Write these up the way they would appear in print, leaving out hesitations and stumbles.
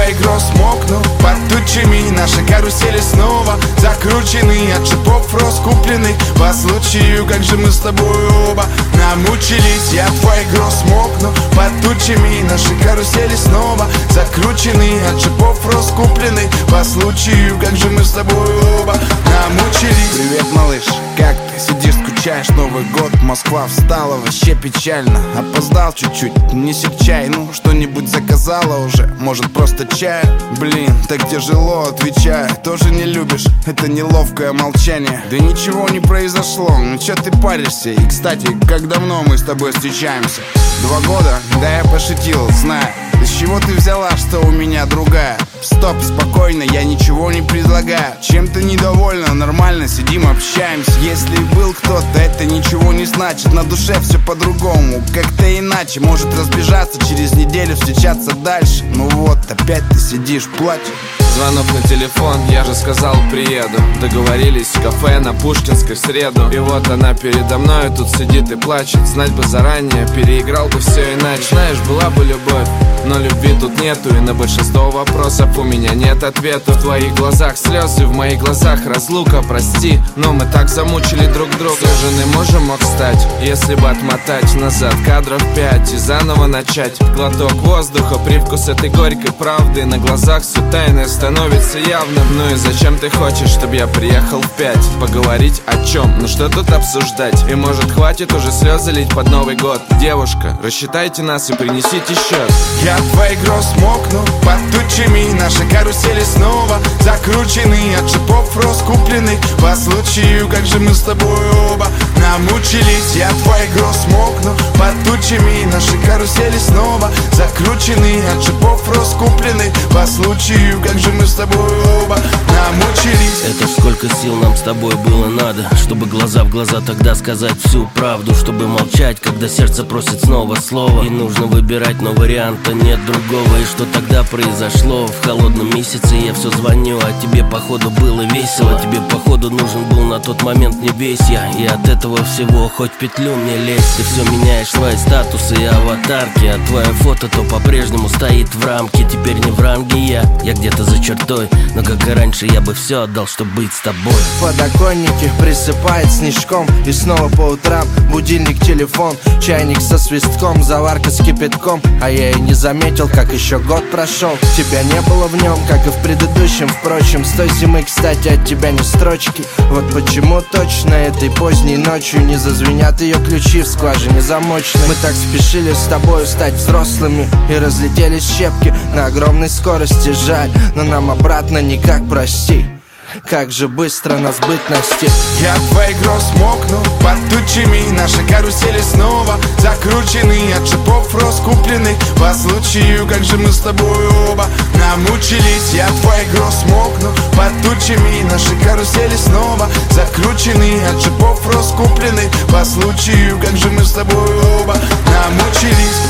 твоих гроз мокну под тучами. Наши карусели снова закручены, от шипов роз куплены по случаю, как же мы с тобой оба намучились. Я твоих гроз мокну под тучами. Наши карусели снова закручены, от шипов роз куплены по случаю, как же мы с тобой оба намучились. Привет, малыш, как ты? Сидишь, скучаешь, Новый год, Москва встала, вообще печально. Опоздал чуть-чуть, не чай, ну что-нибудь заказала уже, может просто чай? Блин, так тяжело, отвечаю, тоже не любишь, это неловкое молчание. Да ничего не произошло, ну чё ты паришься? И кстати, как давно мы с тобой встречаемся? 2 года? Да я пошутил, знаю. Из чего ты взяла, что у меня другая? Стоп, спокойно, я ничего не предлагаю. Чем ты недовольна? Нормально, сидим, общаемся. Если был кто-то, это ничего не значит. На душе все по-другому, как-то иначе. Может разбежаться, через неделю встречаться дальше. Ну вот, опять ты сидишь, плачешь. Звонок на телефон, я же сказал приеду. Договорились в кафе на Пушкинской в среду. И вот она передо мной тут сидит и плачет. Знать бы заранее, переиграл бы все иначе. Знаешь, была бы любовь, но любви тут нету. И на большинство вопросов у меня нет ответа. В твоих глазах слезы, в моих глазах разлука. Прости, но мы так замучили друг друга. Суженый мужем мог стать, если бы отмотать назад кадров 5 и заново начать. Глоток воздуха, привкус этой горькой правды. На глазах все тайное становится явным. Ну и зачем ты хочешь, чтобы я приехал в 5? Поговорить о чем? Ну что тут обсуждать? И может хватит уже слезы лить под Новый год? Девушка, рассчитайте нас и принесите счет. Я твоих гроз мокну под тучами. Наши карусели снова закручены, от шипов роз куплены по случаю, как же мы с тобой оба намучились. Я твоих гроз мокну под тучами. Наши карусели снова закручены, от шипов роз куплены по случаю, как же мы с тобой оба намучились. Это сколько сил нам с тобой было надо, чтобы глаза в глаза тогда сказать всю правду, чтобы молчать, когда сердце просит снова слова. И нужно выбирать, но варианта нет другого. И что тогда произошло? В холодном месяце я все звоню, а тебе походу было весело. Тебе походу нужен был на тот момент не весь я. И от этого всего хоть в петлю мне лезть. Ты все меняешь свои статусы и аватарки, а твое фото то по-прежнему стоит в рамке. Теперь не в ранге я где-то за чертой, но как и раньше я бы все отдал, чтобы быть с тобой. Подоконники присыпает снежком, и снова по утрам будильник, телефон, чайник со свистком, заварка с кипятком. А я и не заметил, как еще год прошел. Тебя не было в нем, как и в предыдущем. Впрочем, с той зимы, кстати, от тебя ни строчки. Вот почему точно этой поздней ночью не зазвенят ее ключи в скважине замочной. Мы так спешили с тобой стать взрослыми и разлетелись щепки на огромной скорости. Жаль, но нам обратно никак, прости. Как же быстро нас быть настиг. Я твоих гроз мокну под тучами. Наши карусели снова закручены, от шипов роз куплены по случаю, как же мы с тобой оба намучились. Я твоих гроз мокну под тучами. Наши карусели снова закручены, от шипов роз куплены по случаю, как же мы с тобой оба намучились.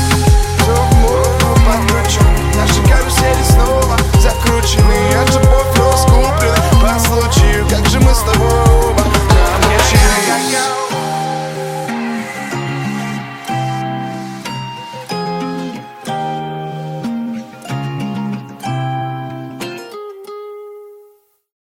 Наши карусели снова закручены, от шипов роз куплены